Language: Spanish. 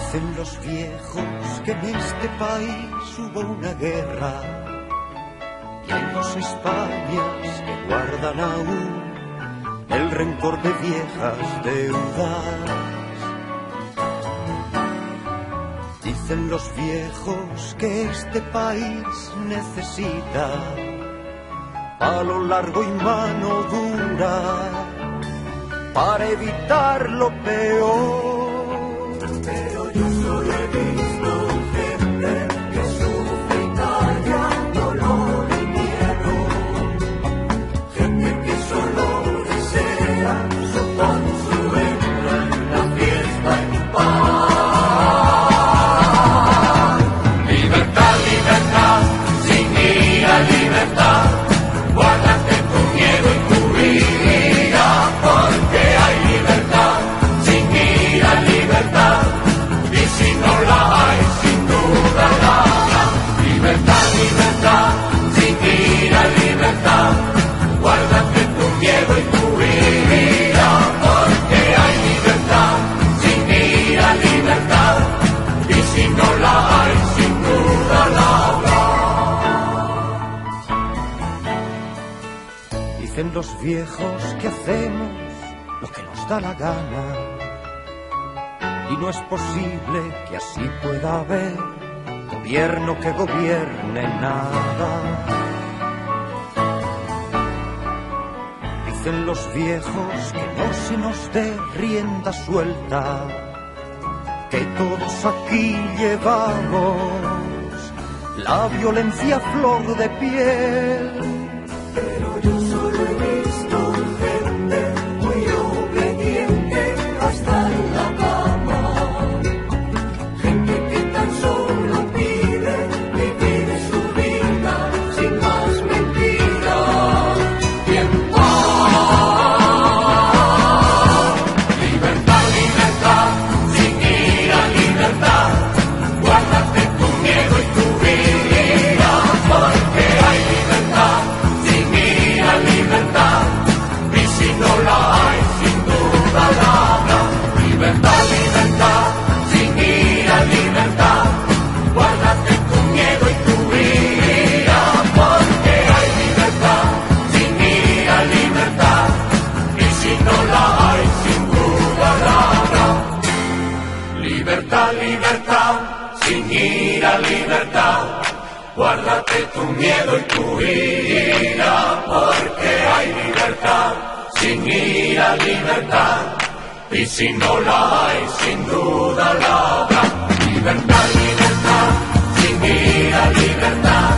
Dicen los viejos que en este país hubo una guerra y hay dos Españas que guardan aún el rencor de viejas deudas. Dicen los viejos que este país necesita palo largo y mano dura para evitar lo peor. Pero yo solo he visto gente que sufre y calla dolor y miedo, gente que solo desea su consuelo en la fiesta en paz. Libertad, libertad, sin ira, libertad, guárdate tu miedo y tu ira, porque hay libertad, sin ira, libertad. Si no la hay, sin duda la habrá. Libertad, libertad, sin ira, libertad. Guárdate tu miedo y tu ira, porque hay libertad, sin ira, libertad. Y si no la hay, sin duda la habrá. Dicen los viejos que hacemos lo que nos da la gana. Y no es posible que así pueda haber gobierno que gobierne nada. Dicen los viejos que no se nos dé rienda suelta, que todos aquí llevamos la violencia a flor de piel. Pero yo solo he visto gente muy obediente hasta la cama. Libertad, libertad, sin ira, libertad. Guárdate tu miedo y tu ira, porque hay libertad, sin ira, libertad. Y si no la hay, sin duda la habrá. Libertad, libertad, sin ira, libertad.